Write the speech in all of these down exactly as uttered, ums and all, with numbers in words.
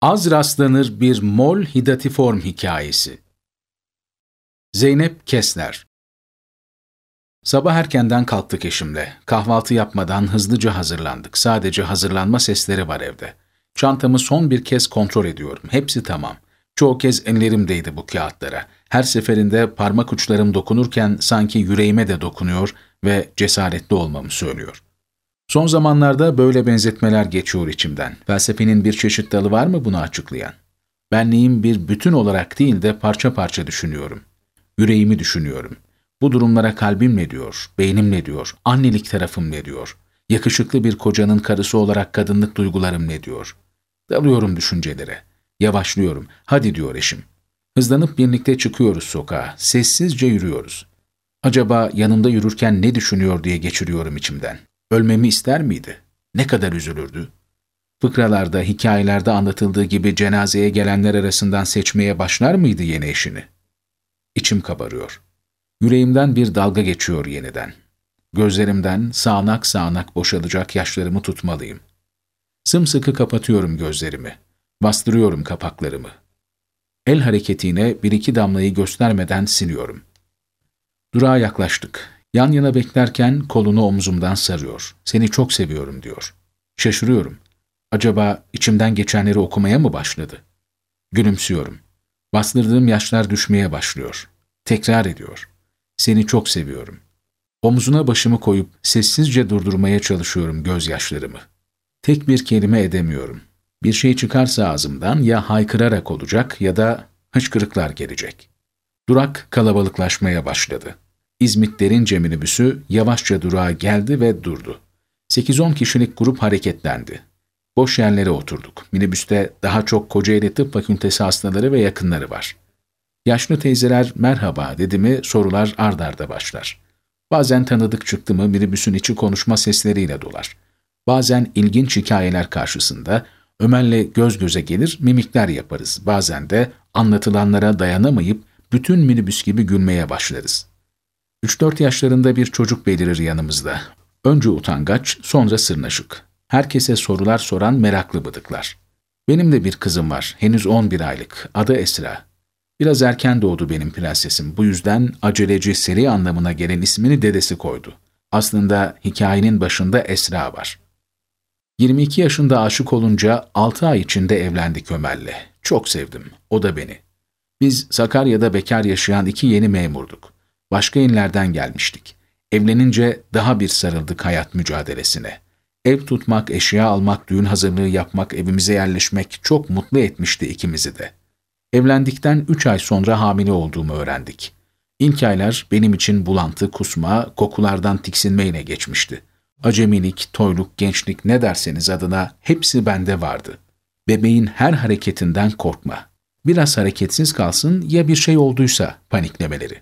Az rastlanır bir mol hidatiform hikayesi. Zeynep Kesler. Sabah erkenden kalktık eşimle. Kahvaltı yapmadan hızlıca hazırlandık. Sadece hazırlanma sesleri var evde. Çantamı son bir kez kontrol ediyorum. Hepsi tamam. Çoğu kez ellerimdeydi bu kağıtlara. Her seferinde parmak uçlarım dokunurken sanki yüreğime de dokunuyor ve cesaretli olmamı söylüyor. Son zamanlarda böyle benzetmeler geçiyor içimden. Felsefenin bir çeşit dalı var mı bunu açıklayan? Benliğim bir bütün olarak değil de parça parça düşünüyorum. Yüreğimi düşünüyorum. Bu durumlara kalbim ne diyor, beynim ne diyor, annelik tarafım ne diyor, yakışıklı bir kocanın karısı olarak kadınlık duygularım ne diyor? Dalıyorum düşüncelere. Yavaşlıyorum. Hadi diyor eşim. Hızlanıp birlikte çıkıyoruz sokağa. Sessizce yürüyoruz. Acaba yanımda yürürken ne düşünüyor diye geçiriyorum içimden. Ölmemi ister miydi? Ne kadar üzülürdü? Fıkralarda, hikayelerde anlatıldığı gibi cenazeye gelenler arasından seçmeye başlar mıydı yeni eşini? İçim kabarıyor. Yüreğimden bir dalga geçiyor yeniden. Gözlerimden sağanak sağanak boşalacak yaşlarımı tutmalıyım. Sımsıkı kapatıyorum gözlerimi. Bastırıyorum kapaklarımı. El hareketiyle bir iki damlayı göstermeden siliyorum. Durağa yaklaştık. Yan yana beklerken kolunu omzumdan sarıyor. Seni çok seviyorum diyor. Şaşırıyorum. Acaba içimden geçenleri okumaya mı başladı? Gülümsüyorum. Bastırdığım yaşlar düşmeye başlıyor. Tekrar ediyor. Seni çok seviyorum. Omzuna başımı koyup sessizce durdurmaya çalışıyorum gözyaşlarımı. Tek bir kelime edemiyorum. Bir şey çıkarsa ağzımdan ya haykırarak olacak ya da hıçkırıklar gelecek. Durak kalabalıklaşmaya başladı. İzmit Derince minibüsü yavaşça durağa geldi ve durdu. sekiz on kişilik grup hareketlendi. Boş yerlere oturduk. Minibüste daha çok Kocaeli Tıp Fakültesi hastaları ve yakınları var. Yaşlı teyzeler merhaba dedi mi sorular ard arda başlar. Bazen tanıdık çıktı mı minibüsün içi konuşma sesleriyle dolar. Bazen ilginç hikayeler karşısında Ömer'le göz göze gelir mimikler yaparız. Bazen de anlatılanlara dayanamayıp bütün minibüs gibi gülmeye başlarız. üç dört yaşlarında bir çocuk belirir yanımızda. Önce utangaç, sonra sırnaşık. Herkese sorular soran meraklı bıdıklar. Benim de bir kızım var, henüz on bir aylık. Adı Esra. Biraz erken doğdu benim prensesim. Bu yüzden aceleci seri anlamına gelen ismini dedesi koydu. Aslında hikayenin başında Esra var. yirmi iki yaşında aşık olunca altı ay içinde evlendik Ömer'le. Çok sevdim, o da beni. Biz Sakarya'da bekar yaşayan iki yeni memurduk. Başka illerden gelmiştik. Evlenince daha bir sarıldık hayat mücadelesine. Ev tutmak, eşya almak, düğün hazırlığı yapmak, evimize yerleşmek çok mutlu etmişti ikimizi de. Evlendikten üç ay sonra hamile olduğumu öğrendik. İlk aylar benim için bulantı, kusma, kokulardan tiksinmeyle geçmişti. Acemilik, toyluk, gençlik ne derseniz adına hepsi bende vardı. Bebeğin her hareketinden korkma. Biraz hareketsiz kalsın ya bir şey olduysa paniklemeleri.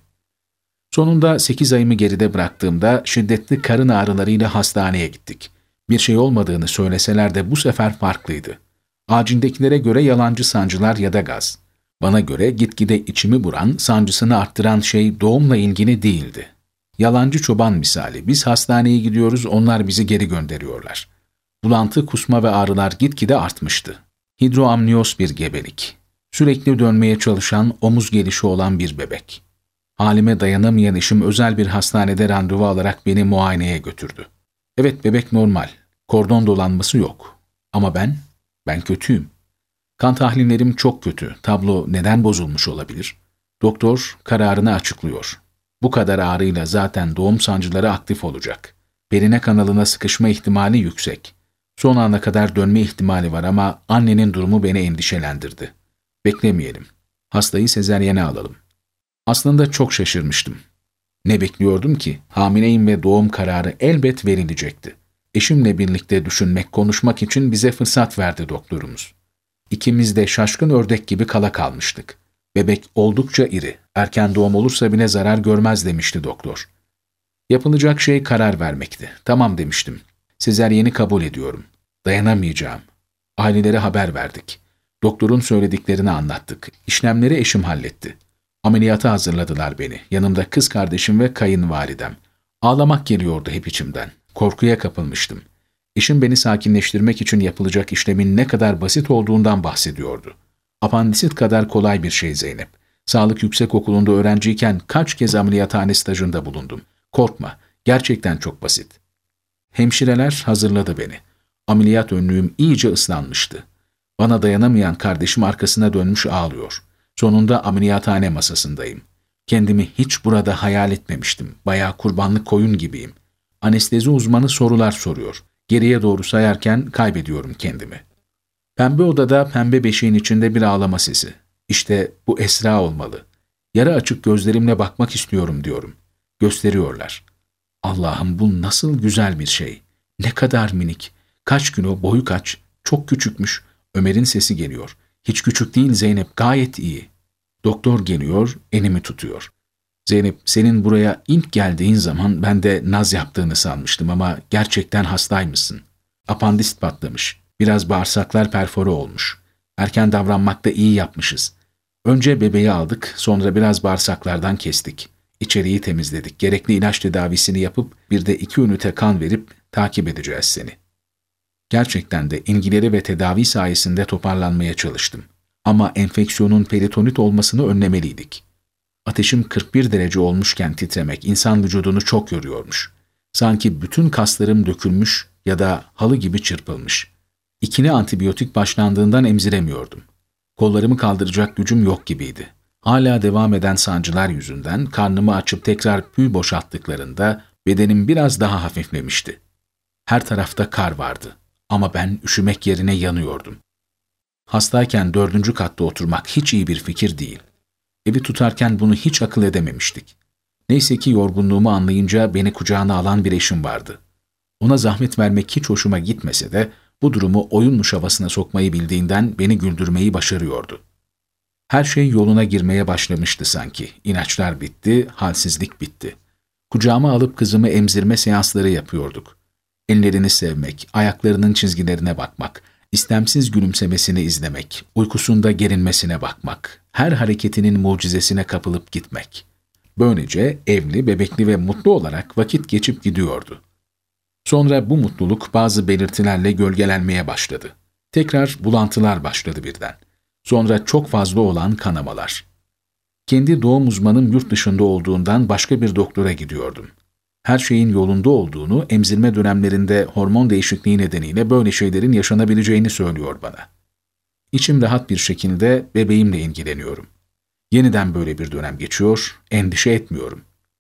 Sonunda sekiz ayımı geride bıraktığımda şiddetli karın ağrılarıyla hastaneye gittik. Bir şey olmadığını söyleseler de bu sefer farklıydı. Acildekilere göre yalancı sancılar ya da gaz. Bana göre gitgide içimi buran, sancısını arttıran şey doğumla ilgili değildi. Yalancı çoban misali, biz hastaneye gidiyoruz, onlar bizi geri gönderiyorlar. Bulantı, kusma ve ağrılar gitgide artmıştı. Hidroamniyoz bir gebelik. Sürekli dönmeye çalışan, omuz gelişi olan bir bebek. Halime dayanamayan eşim özel bir hastanede randevu alarak beni muayeneye götürdü. Evet, bebek normal. Kordon dolanması yok. Ama ben, ben kötüyüm. Kan tahlillerim çok kötü. Tablo neden bozulmuş olabilir? Doktor kararını açıklıyor. Bu kadar ağrıyla zaten doğum sancıları aktif olacak. Perine kanalına sıkışma ihtimali yüksek. Son ana kadar dönme ihtimali var ama annenin durumu beni endişelendirdi. Beklemeyelim. Hastayı sezeryene alalım. Aslında çok şaşırmıştım. Ne bekliyordum ki? Hamileyim ve doğum kararı elbet verilecekti. Eşimle birlikte düşünmek, konuşmak için bize fırsat verdi doktorumuz. İkimiz de şaşkın ördek gibi kala kalmıştık. Bebek oldukça iri, erken doğum olursa bile zarar görmez demişti doktor. Yapılacak şey karar vermekti. Tamam demiştim. Sezeryeni kabul ediyorum. Dayanamayacağım. Ailelere haber verdik. Doktorun söylediklerini anlattık. İşlemleri eşim halletti. Ameliyata hazırladılar beni. Yanımda kız kardeşim ve kayınvalidem. Ağlamak geliyordu hep içimden. Korkuya kapılmıştım. Eşim beni sakinleştirmek için yapılacak işlemin ne kadar basit olduğundan bahsediyordu. Apandisit kadar kolay bir şey Zeynep. Sağlık yüksekokulunda öğrenciyken kaç kez ameliyathane stajında bulundum. Korkma, gerçekten çok basit. Hemşireler hazırladı beni. Ameliyat önlüğüm iyice ıslanmıştı. Bana dayanamayan kardeşim arkasına dönmüş ağlıyor. Sonunda ameliyathane masasındayım. Kendimi hiç burada hayal etmemiştim. Bayağı kurbanlık koyun gibiyim. Anestezi uzmanı sorular soruyor. Geriye doğru sayarken kaybediyorum kendimi. Pembe odada pembe beşiğin içinde bir ağlama sesi. İşte bu Esra olmalı. Yarı açık gözlerimle bakmak istiyorum diyorum. Gösteriyorlar. Allah'ım bu nasıl güzel bir şey. Ne kadar minik. Kaç gün o, boyu kaç. Çok küçükmüş. Ömer'in sesi geliyor. Hiç küçük değil Zeynep, gayet iyi. Doktor geliyor, elimi tutuyor. Zeynep, senin buraya ilk geldiğin zaman ben de naz yaptığını sanmıştım ama gerçekten hastaymışsın. Apandisit patlamış. Biraz bağırsaklar perfore olmuş. Erken davranmakta iyi yapmışız. Önce bebeği aldık, sonra biraz bağırsaklardan kestik. İçeriği temizledik. Gerekli ilaç tedavisini yapıp bir de iki ünite kan verip takip edeceğiz seni. Gerçekten de ilgileri ve tedavi sayesinde toparlanmaya çalıştım. Ama enfeksiyonun peritonit olmasını önlemeliydik. Ateşim kırk bir derece olmuşken titremek insan vücudunu çok yoruyormuş. Sanki bütün kaslarım dökülmüş ya da halı gibi çırpılmış. İkine antibiyotik başlandığından emziremiyordum. Kollarımı kaldıracak gücüm yok gibiydi. Hala devam eden sancılar yüzünden karnımı açıp tekrar püy boşalttıklarında bedenim biraz daha hafiflemişti. Her tarafta kar vardı ama ben üşümek yerine yanıyordum. Hastayken dördüncü katta oturmak hiç iyi bir fikir değil. Evi tutarken bunu hiç akıl edememiştik. Neyse ki yorgunluğumu anlayınca beni kucağına alan bir eşim vardı. Ona zahmet vermek hiç hoşuma gitmese de bu durumu oyunmuş havasına sokmayı bildiğinden beni güldürmeyi başarıyordu. Her şey yoluna girmeye başlamıştı sanki. İlaçlar bitti, halsizlik bitti. Kucağıma alıp kızımı emzirme seansları yapıyorduk. Ellerini sevmek, ayaklarının çizgilerine bakmak, istemsiz gülümsemesini izlemek, uykusunda gerinmesine bakmak, her hareketinin mucizesine kapılıp gitmek. Böylece evli, bebekli ve mutlu olarak vakit geçip gidiyordu. Sonra bu mutluluk bazı belirtilerle gölgelenmeye başladı. Tekrar bulantılar başladı birden. Sonra çok fazla olan kanamalar. Kendi doğum uzmanım yurt dışında olduğundan başka bir doktora gidiyordum. Her şeyin yolunda olduğunu, emzirme dönemlerinde hormon değişikliği nedeniyle böyle şeylerin yaşanabileceğini söylüyor bana. İçim rahat bir şekilde bebeğimle ilgileniyorum. Yeniden böyle bir dönem geçiyor, endişe etmiyorum.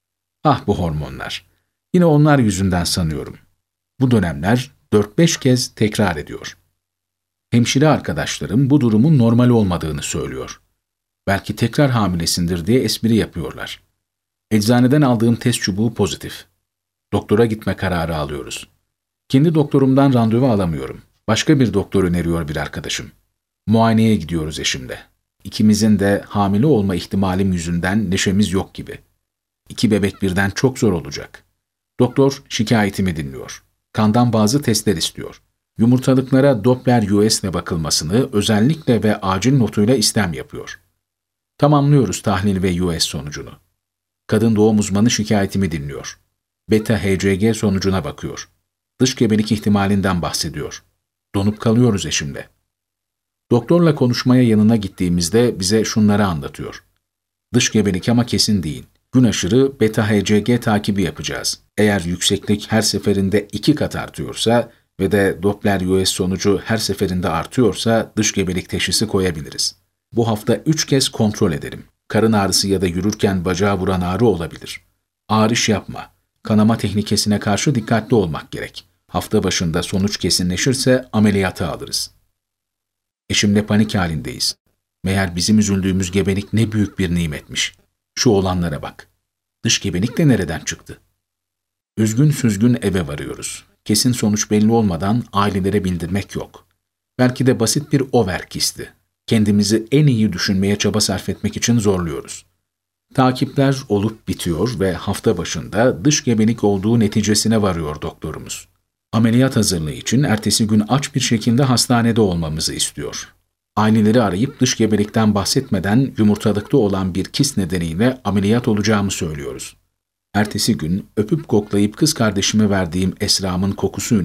Ah bu hormonlar. Yine onlar yüzünden sanıyorum. Bu dönemler dört beş kez tekrar ediyor. Hemşire arkadaşlarım bu durumun normal olmadığını söylüyor. Belki tekrar hamilesindir diye espri yapıyorlar. Eczaneden aldığım test çubuğu pozitif. Doktora gitme kararı alıyoruz. Kendi doktorumdan randevu alamıyorum. Başka bir doktor öneriyor bir arkadaşım. Muayeneye gidiyoruz eşimle. İkimizin de hamile olma ihtimalim yüzünden neşemiz yok gibi. İki bebek birden çok zor olacak. Doktor şikayetimi dinliyor. Kandan bazı testler istiyor. Yumurtalıklara Doppler U S ile bakılmasını özellikle ve acil notuyla istem yapıyor. Tamamlıyoruz tahlil ve U S sonucunu. Kadın doğum uzmanı şikayetimi dinliyor. Beta H C G sonucuna bakıyor. Dış gebelik ihtimalinden bahsediyor. Donup kalıyoruz eşimle. Doktorla konuşmaya yanına gittiğimizde bize şunları anlatıyor. Dış gebelik ama kesin değil. Gün aşırı beta H C G takibi yapacağız. Eğer yükseklik her seferinde iki kat artıyorsa ve de Doppler U S sonucu her seferinde artıyorsa dış gebelik teşhisi koyabiliriz. Bu hafta üç kez kontrol edelim. Karın ağrısı ya da yürürken bacağı vuran ağrı olabilir. Ağrış yapma. Kanama tehlikesine karşı dikkatli olmak gerek. Hafta başında sonuç kesinleşirse ameliyata alırız. Eşimle panik halindeyiz. Meğer bizim üzüldüğümüz gebelik ne büyük bir nimetmiş. Şu olanlara bak. Dış gebelik de nereden çıktı? Üzgün süzgün eve varıyoruz. Kesin sonuç belli olmadan ailelere bildirmek yok. Belki de basit bir over kisti. Kendimizi en iyi düşünmeye çaba sarf etmek için zorluyoruz. Takipler olup bitiyor ve hafta başında dış gebelik olduğu neticesine varıyor doktorumuz. Ameliyat hazırlığı için ertesi gün aç bir şekilde hastanede olmamızı istiyor. Aileleri arayıp dış gebelikten bahsetmeden yumurtalıkta olan bir kist nedeniyle ameliyat olacağımı söylüyoruz. Ertesi gün öpüp koklayıp kız kardeşime verdiğim Esra'mın kokusuyla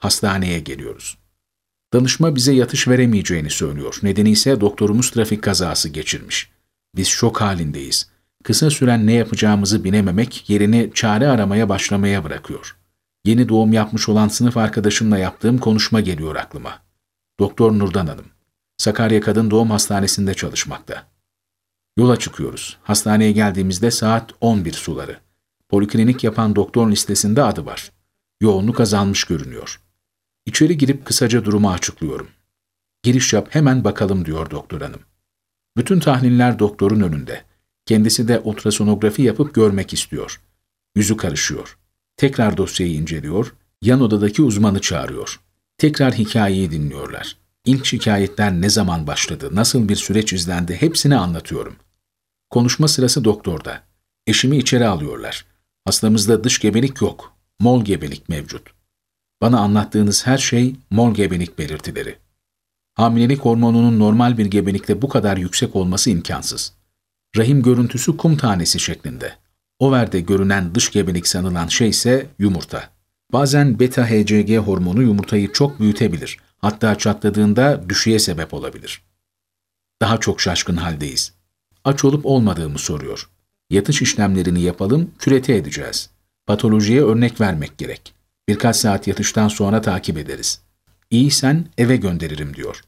Hastaneye geliyoruz. Danışma bize yatış veremeyeceğini söylüyor. Nedeni ise doktorumuz trafik kazası geçirmiş. Biz şok halindeyiz. Kısa süren ne yapacağımızı bilememek yerini çare aramaya başlamaya bırakıyor. Yeni doğum yapmış olan sınıf arkadaşımla yaptığım konuşma geliyor aklıma. Doktor Nurdan Hanım. Sakarya Kadın Doğum Hastanesi'nde çalışmakta. Yola çıkıyoruz. Hastaneye geldiğimizde saat on bir suları. Poliklinik yapan doktor listesinde adı var. Yoğunluk azalmış görünüyor. İçeri girip kısaca durumu açıklıyorum. Giriş yap, hemen bakalım diyor doktor hanım. Bütün tahliller doktorun önünde. Kendisi de ultrasonografi yapıp görmek istiyor. Yüzü karışıyor. Tekrar dosyayı inceliyor, yan odadaki uzmanı çağırıyor. Tekrar hikayeyi dinliyorlar. İlk şikayetler ne zaman başladı, nasıl bir süreç izlendi hepsini anlatıyorum. Konuşma sırası doktorda. Eşimi içeri alıyorlar. Hastamızda dış gebelik yok, mol gebelik mevcut. Bana anlattığınız her şey mol gebelik belirtileri. Hamilelik hormonunun normal bir gebelikte bu kadar yüksek olması imkansız. Rahim görüntüsü kum tanesi şeklinde. Overde görünen dış gebelik sanılan şey ise yumurta. Bazen beta H C G hormonu yumurtayı çok büyütebilir. Hatta çatladığında düşüğe sebep olabilir. Daha çok şaşkın haldeyiz. Aç olup olmadığımı soruyor. Yatış işlemlerini yapalım, kürete edeceğiz. Patolojiye örnek vermek gerek. Birkaç saat yatıştan sonra takip ederiz. İyiysen eve gönderirim diyor.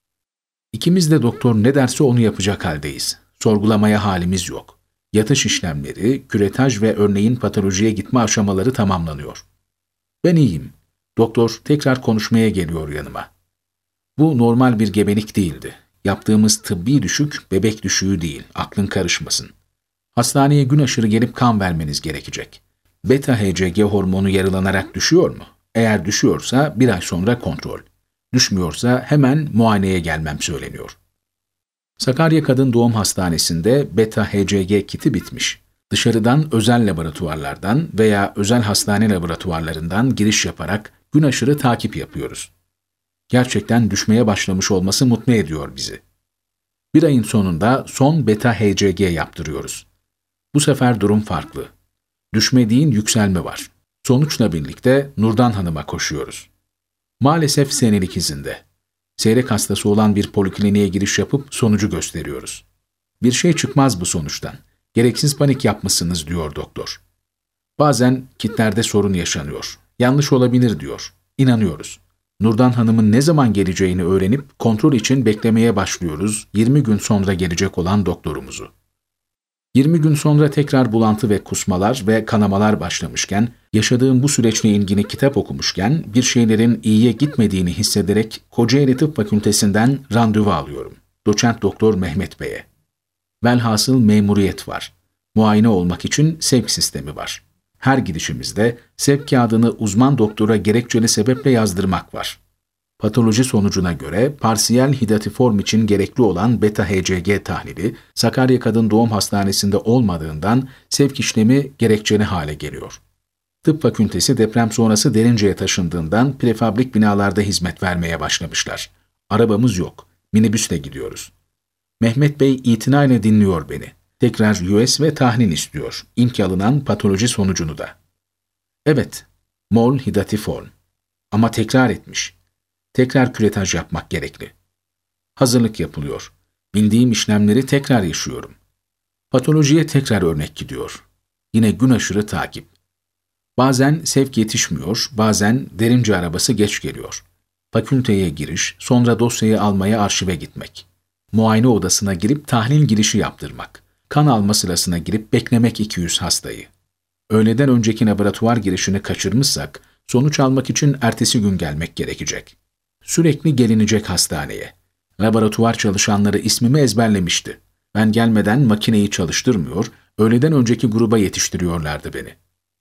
İkimiz de doktor ne derse onu yapacak haldeyiz. Sorgulamaya halimiz yok. Yatış işlemleri, küretaj ve örneğin patolojiye gitme aşamaları tamamlanıyor. Ben iyiyim. Doktor tekrar konuşmaya geliyor yanıma. Bu normal bir gebelik değildi. Yaptığımız tıbbi düşük, bebek düşüğü değil, aklın karışmasın. Hastaneye gün aşırı gelip kan vermeniz gerekecek. Beta H C G hormonu yarılanarak düşüyor mu? Eğer düşüyorsa bir ay sonra kontrol. Düşmüyorsa hemen muayeneye gelmem söyleniyor. Sakarya Kadın Doğum Hastanesi'nde beta H C G kiti bitmiş. Dışarıdan özel laboratuvarlardan veya özel hastane laboratuvarlarından giriş yaparak gün aşırı takip yapıyoruz. Gerçekten düşmeye başlamış olması mutlu ediyor bizi. Bir ayın sonunda son beta H C G yaptırıyoruz. Bu sefer durum farklı. Düşme değil yükselme var. Sonuçla birlikte Nurdan Hanım'a koşuyoruz. Maalesef senelik izinde. Seyrek hastası olan bir polikliniğe giriş yapıp sonucu gösteriyoruz. Bir şey çıkmaz bu sonuçtan. Gereksiz panik yapmışsınız diyor doktor. Bazen kitlerde sorun yaşanıyor. Yanlış olabilir diyor. İnanıyoruz. Nurdan Hanım'ın ne zaman geleceğini öğrenip kontrol için beklemeye başlıyoruz yirmi gün sonra gelecek olan doktorumuzu. yirmi gün sonra tekrar bulantı ve kusmalar ve kanamalar başlamışken, yaşadığım bu süreçle ilgili kitap okumuşken bir şeylerin iyiye gitmediğini hissederek Kocaeli Tıp Fakültesinden randevu alıyorum. Doçent Doktor Mehmet Bey'e. Velhasıl memuriyet var. Muayene olmak için sevk sistemi var. Her gidişimizde sevk kağıdını uzman doktora gerekçeli sebeple yazdırmak var. Patoloji sonucuna göre parsiyel hidatiform için gerekli olan beta H C G tahlili Sakarya Kadın Doğum Hastanesi'nde olmadığından sevk işlemi gerekçeli hale geliyor. Tıp fakültesi deprem sonrası Derince'ye taşındığından prefabrik binalarda hizmet vermeye başlamışlar. Arabamız yok. Minibüsle gidiyoruz. Mehmet Bey itinayla dinliyor beni. Tekrar U S ve tahlil istiyor. İlk alınan patoloji sonucunu da. Evet, mol hidatiform. Ama tekrar etmiş. Tekrar küretaj yapmak gerekli. Hazırlık yapılıyor. Bildiğim işlemleri tekrar yaşıyorum. Patolojiye tekrar örnek gidiyor. Yine gün aşırı takip. Bazen sevk yetişmiyor, bazen Derince arabası geç geliyor. Fakülteye giriş, sonra dosyayı almaya arşive gitmek. Muayene odasına girip tahlil girişi yaptırmak. Kan alma sırasına girip beklemek iki yüz hastayı. Öğleden önceki laboratuvar girişini kaçırmışsak, sonuç almak için ertesi gün gelmek gerekecek. Sürekli gelinecek hastaneye. Laboratuvar çalışanları ismimi ezberlemişti. Ben gelmeden makineyi çalıştırmıyor, öğleden önceki gruba yetiştiriyorlardı beni.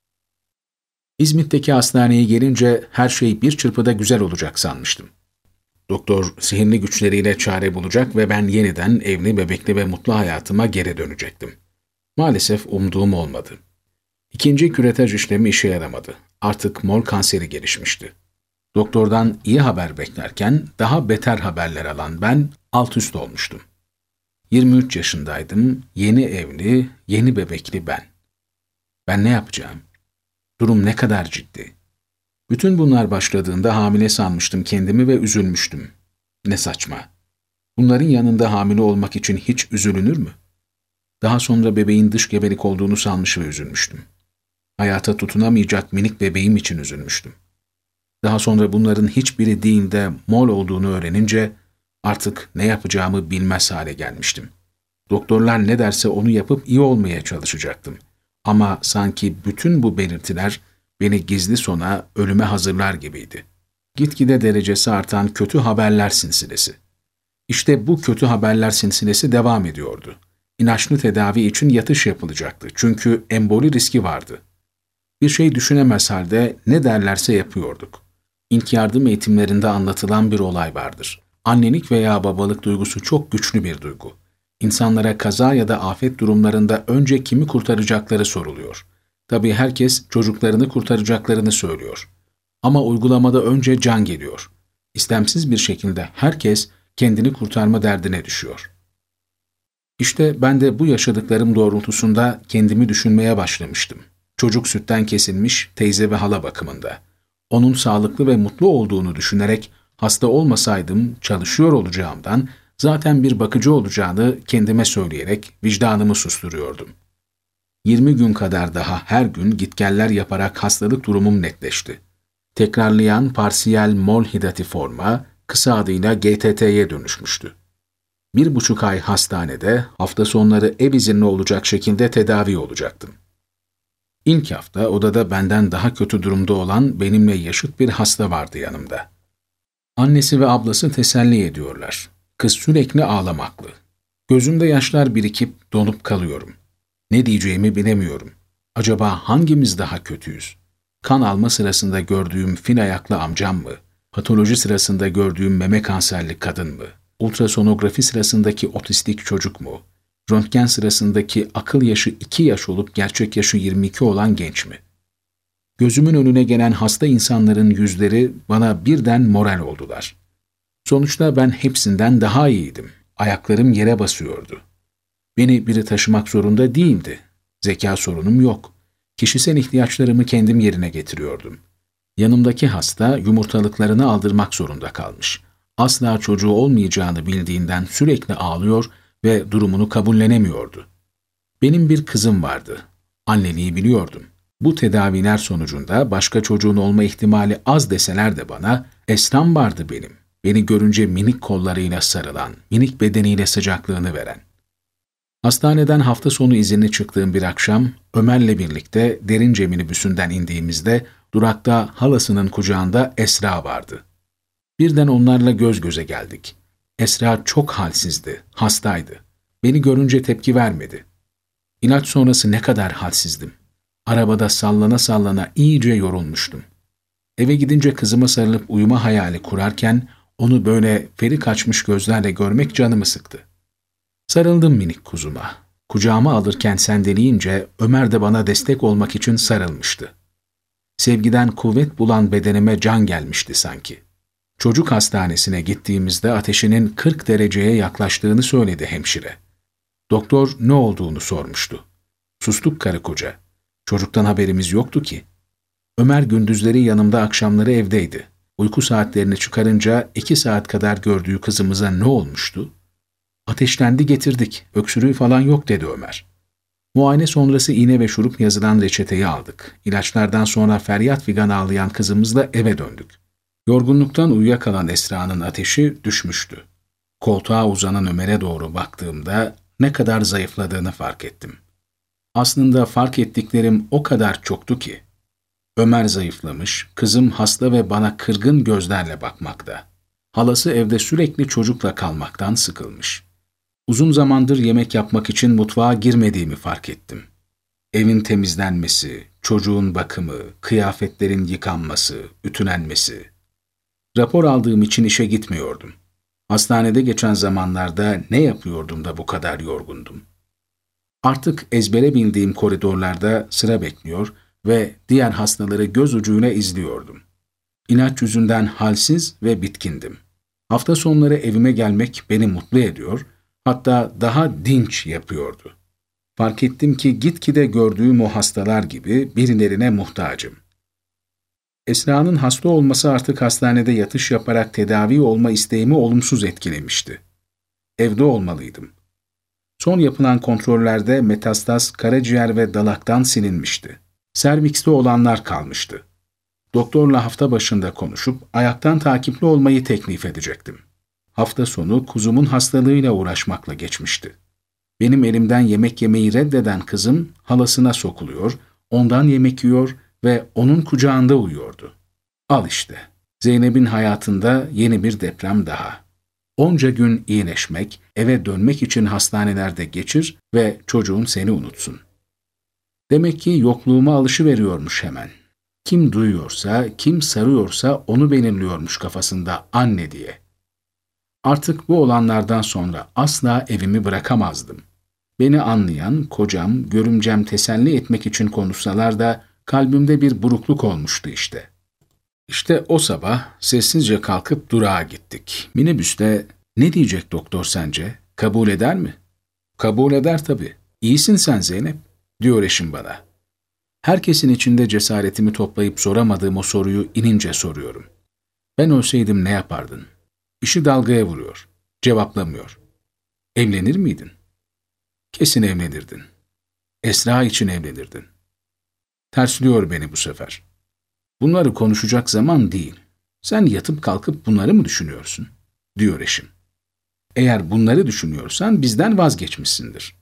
İzmit'teki hastaneye gelince her şey bir çırpıda güzel olacak sanmıştım. Doktor sihirli güçleriyle çare bulacak ve ben yeniden evli, bebekli ve mutlu hayatıma geri dönecektim. Maalesef umduğum olmadı. İkinci küretaj işlemi işe yaramadı. Artık mol kanseri gelişmişti. Doktordan iyi haber beklerken daha beter haberler alan ben alt üst olmuştum. yirmi üç yaşındaydım, yeni evli, yeni bebekli ben. Ben ne yapacağım? Durum ne kadar ciddi? Bütün bunlar başladığında hamile sanmıştım kendimi ve üzülmüştüm. Ne saçma. Bunların yanında hamile olmak için hiç üzülünür mü? Daha sonra bebeğin dış gebelik olduğunu sanmış ve üzülmüştüm. Hayata tutunamayacak minik bebeğim için üzülmüştüm. Daha sonra bunların hiçbiri değil de mol olduğunu öğrenince artık ne yapacağımı bilmez hale gelmiştim. Doktorlar ne derse onu yapıp iyi olmaya çalışacaktım. Ama sanki bütün bu belirtiler beni gizli sona, ölüme hazırlar gibiydi. Gitgide derecesi artan kötü haberler silsilesi. İşte bu kötü haberler silsilesi devam ediyordu. İnançlı tedavi için yatış yapılacaktı çünkü emboli riski vardı. Bir şey düşünemez halde ne derlerse yapıyorduk. İlk yardım eğitimlerinde anlatılan bir olay vardır. Annelik veya babalık duygusu çok güçlü bir duygu. İnsanlara kaza ya da afet durumlarında önce kimi kurtaracakları soruluyor. Tabii herkes çocuklarını kurtaracaklarını söylüyor. Ama uygulamada önce can geliyor. İstemsiz bir şekilde herkes kendini kurtarma derdine düşüyor. İşte ben de bu yaşadıklarım doğrultusunda kendimi düşünmeye başlamıştım. Çocuk sütten kesilmiş teyze ve hala bakımında. Onun sağlıklı ve mutlu olduğunu düşünerek hasta olmasaydım çalışıyor olacağımdan zaten bir bakıcı olacağını kendime söyleyerek vicdanımı susturuyordum. yirmi gün kadar daha her gün gitgeller yaparak hastalık durumum netleşti. Tekrarlayan parsiyel mol hidatiforma, kısa adıyla G T T'ye dönüşmüştü. Bir buçuk ay hastanede, hafta sonları ev izinli olacak şekilde tedavi olacaktım. İlk hafta odada benden daha kötü durumda olan benimle yaşıt bir hasta vardı yanımda. Annesi ve ablası teselli ediyorlar. Kız sürekli ağlamaklı. Gözümde yaşlar birikip donup kalıyorum. Ne diyeceğimi bilemiyorum. Acaba hangimiz daha kötüyüz? Kan alma sırasında gördüğüm fil ayaklı amcam mı? Patoloji sırasında gördüğüm meme kanserli kadın mı? Ultrasonografi sırasındaki otistik çocuk mu? Röntgen sırasındaki akıl yaşı iki yaş olup gerçek yaşı yirmi iki olan genç mi? Gözümün önüne gelen hasta insanların yüzleri bana birden moral oldular. Sonuçta ben hepsinden daha iyiydim. Ayaklarım yere basıyordu. Beni biri taşımak zorunda değildi. Zeka sorunum yok. Kişisel ihtiyaçlarımı kendim yerine getiriyordum. Yanımdaki hasta yumurtalıklarını aldırmak zorunda kalmış. Asla çocuğu olmayacağını bildiğinden sürekli ağlıyor ve durumunu kabullenemiyordu. Benim bir kızım vardı. Anneliği biliyordum. Bu tedaviler sonucunda başka çocuğun olma ihtimali az deseler de bana, Esra'm vardı benim. Beni görünce minik kollarıyla sarılan, minik bedeniyle sıcaklığını veren. Hastaneden hafta sonu izinli çıktığım bir akşam, Ömer'le birlikte Derince minibüsünden indiğimizde durakta halasının kucağında Esra vardı. Birden onlarla göz göze geldik. Esra çok halsizdi, hastaydı. Beni görünce tepki vermedi. İlaç sonrası ne kadar halsizdim. Arabada sallana sallana iyice yorulmuştum. Eve gidince kızıma sarılıp uyuma hayali kurarken onu böyle feri kaçmış gözlerle görmek canımı sıktı. Sarıldım minik kuzuma. Kucağıma alırken sendeleyince Ömer de bana destek olmak için sarılmıştı. Sevgiden kuvvet bulan bedenime can gelmişti sanki. Çocuk hastanesine gittiğimizde ateşinin kırk dereceye yaklaştığını söyledi hemşire. Doktor ne olduğunu sormuştu. Sustuk karı koca. Çocuktan haberimiz yoktu ki. Ömer gündüzleri yanımda, akşamları evdeydi. Uyku saatlerini çıkarınca iki saat kadar gördüğü kızımıza ne olmuştu? Ateşlendi, getirdik, öksürüğü falan yok dedi Ömer. Muayene sonrası iğne ve şurup yazılan reçeteyi aldık. İlaçlardan sonra feryat figan ağlayan kızımızla eve döndük. Yorgunluktan uyuyakalan Esra'nın ateşi düşmüştü. Koltuğa uzanan Ömer'e doğru baktığımda ne kadar zayıfladığını fark ettim. Aslında fark ettiklerim o kadar çoktu ki. Ömer zayıflamış, kızım hasta ve bana kırgın gözlerle bakmakta. Halası evde sürekli çocukla kalmaktan sıkılmış. Uzun zamandır yemek yapmak için mutfağa girmediğimi fark ettim. Evin temizlenmesi, çocuğun bakımı, kıyafetlerin yıkanması, ütülenmesi. Rapor aldığım için işe gitmiyordum. Hastanede geçen zamanlarda ne yapıyordum da bu kadar yorgundum? Artık ezbere bildiğim koridorlarda sıra bekliyor ve diğer hastaları göz ucuyla izliyordum. İlaç yüzünden halsiz ve bitkindim. Hafta sonları evime gelmek beni mutlu ediyor, hatta daha dinç yapıyordu. Fark ettim ki gitgide gördüğüm o hastalar gibi birilerine muhtacım. Esra'nın hasta olması artık hastanede yatış yaparak tedavi olma isteğimi olumsuz etkilemişti. Evde olmalıydım. Son yapılan kontrollerde metastaz, karaciğer ve dalaktan silinmişti. Servikste olanlar kalmıştı. Doktorla hafta başında konuşup ayaktan takipli olmayı teklif edecektim. Hafta sonu kuzumun hastalığıyla uğraşmakla geçmişti. Benim elimden yemek yemeyi reddeden kızım halasına sokuluyor, ondan yemek yiyor ve onun kucağında uyuyordu. Al işte, Zeynep'in hayatında yeni bir deprem daha. Onca gün iyileşmek, eve dönmek için hastanelerde geçir ve çocuğun seni unutsun. Demek ki yokluğuma alışıveriyormuş hemen. Kim duyuyorsa, kim sarıyorsa onu belirliyormuş kafasında anne diye. Artık bu olanlardan sonra asla evimi bırakamazdım. Beni anlayan, kocam, görümcem teselli etmek için konuşsalar da kalbimde bir burukluk olmuştu işte. İşte o sabah sessizce kalkıp durağa gittik. Minibüste "Ne diyecek doktor sence? Kabul eder mi?" "Kabul eder tabii. İyisin sen Zeynep," diyor eşim bana. Herkesin içinde cesaretimi toplayıp soramadığım o soruyu inince soruyorum. "Ben ölseydim ne yapardın?" İşi dalgaya vuruyor. Cevaplamıyor. "Evlenir miydin?" "Kesin evlenirdin. Esra için evlenirdin." Tersliyor beni bu sefer. "Bunları konuşacak zaman değil. Sen yatıp kalkıp bunları mı düşünüyorsun?" diyor eşim. "Eğer bunları düşünüyorsan bizden vazgeçmişsindir."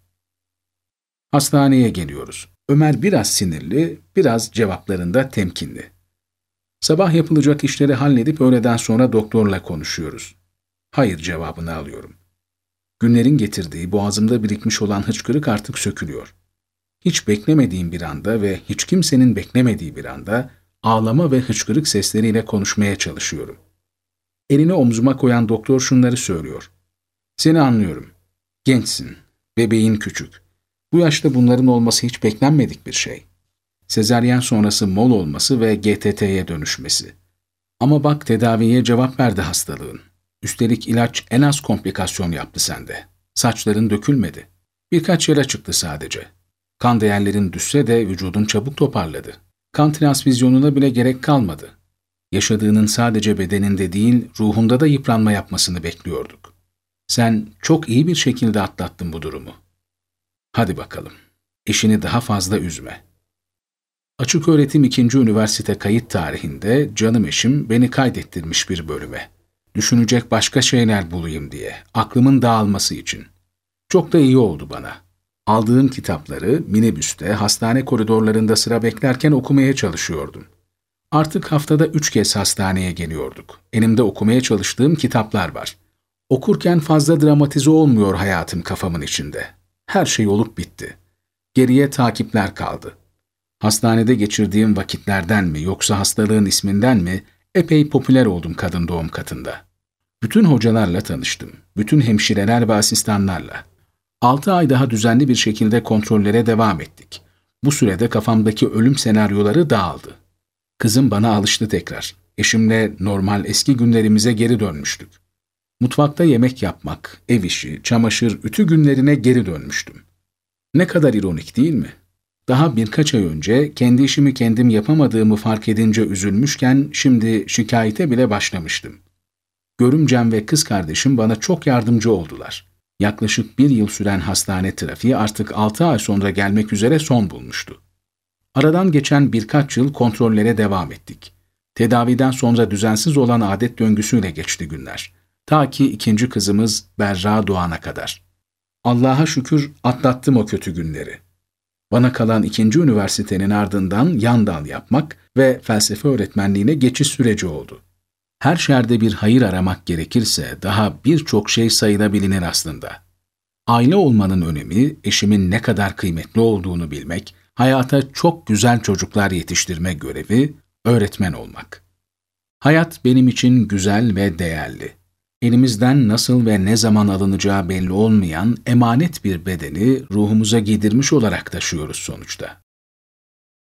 Hastaneye geliyoruz. Ömer biraz sinirli, biraz cevaplarında temkinli. Sabah yapılacak işleri halledip öğleden sonra doktorla konuşuyoruz. Hayır cevabını alıyorum. Günlerin getirdiği boğazımda birikmiş olan hıçkırık artık sökülüyor. Hiç beklemediğim bir anda ve hiç kimsenin beklemediği bir anda ağlama ve hıçkırık sesleriyle konuşmaya çalışıyorum. Elini omzuma koyan doktor şunları söylüyor. "Seni anlıyorum. Gençsin. Bebeğin küçük. Bu yaşta bunların olması hiç beklenmedik bir şey. Sezaryen sonrası mol olması ve G T T'ye dönüşmesi. Ama bak tedaviye cevap verdi hastalığın. Üstelik ilaç en az komplikasyon yaptı sende. Saçların dökülmedi. Birkaç yara çıktı sadece. Kan değerlerin düşse de vücudun çabuk toparladı. Kan transfüzyonuna bile gerek kalmadı. Yaşadığının sadece bedeninde değil, ruhunda da yıpranma yapmasını bekliyorduk. Sen çok iyi bir şekilde atlattın bu durumu. Hadi bakalım, eşini daha fazla üzme." Açıköğretim ikinci üniversite kayıt tarihinde canım eşim beni kaydettirmiş bir bölüme. Düşünecek başka şeyler bulayım diye, aklımın dağılması için. Çok da iyi oldu bana. Aldığım kitapları minibüste, hastane koridorlarında sıra beklerken okumaya çalışıyordum. Artık haftada üç kez hastaneye geliyorduk. Elimde okumaya çalıştığım kitaplar var. Okurken fazla dramatize olmuyor hayatım kafamın içinde. Her şey olup bitti. Geriye takipler kaldı. Hastanede geçirdiğim vakitlerden mi yoksa hastalığın isminden mi epey popüler oldum kadın doğum katında. Bütün hocalarla tanıştım. Bütün hemşireler ve asistanlarla. Altı ay daha düzenli bir şekilde kontrollere devam ettik. Bu sürede kafamdaki ölüm senaryoları dağıldı. Kızım bana alıştı tekrar. Eşimle normal eski günlerimize geri dönmüştük. Mutfakta yemek yapmak, ev işi, çamaşır, ütü günlerine geri dönmüştüm. Ne kadar ironik değil mi? Daha birkaç ay önce kendi işimi kendim yapamadığımı fark edince üzülmüşken şimdi şikayete bile başlamıştım. Görümcem ve kız kardeşim bana çok yardımcı oldular. Yaklaşık bir yıl süren hastane trafiği artık altı ay sonra gelmek üzere son bulmuştu. Aradan geçen birkaç yıl kontrollere devam ettik. Tedaviden sonra düzensiz olan adet döngüsüyle geçti günler. Ta ki ikinci kızımız Berra doğana kadar. Allah'a şükür atlattım o kötü günleri. Bana kalan ikinci üniversitenin ardından yan dal yapmak ve felsefe öğretmenliğine geçiş süreci oldu. Her şerde bir hayır aramak gerekirse daha birçok şey sayılabilir aslında. Aile olmanın önemi, eşimin ne kadar kıymetli olduğunu bilmek, hayata çok güzel çocuklar yetiştirme görevi, öğretmen olmak. Hayat benim için güzel ve değerli. Elimizden nasıl ve ne zaman alınacağı belli olmayan emanet bir bedeni ruhumuza giydirmiş olarak taşıyoruz sonuçta.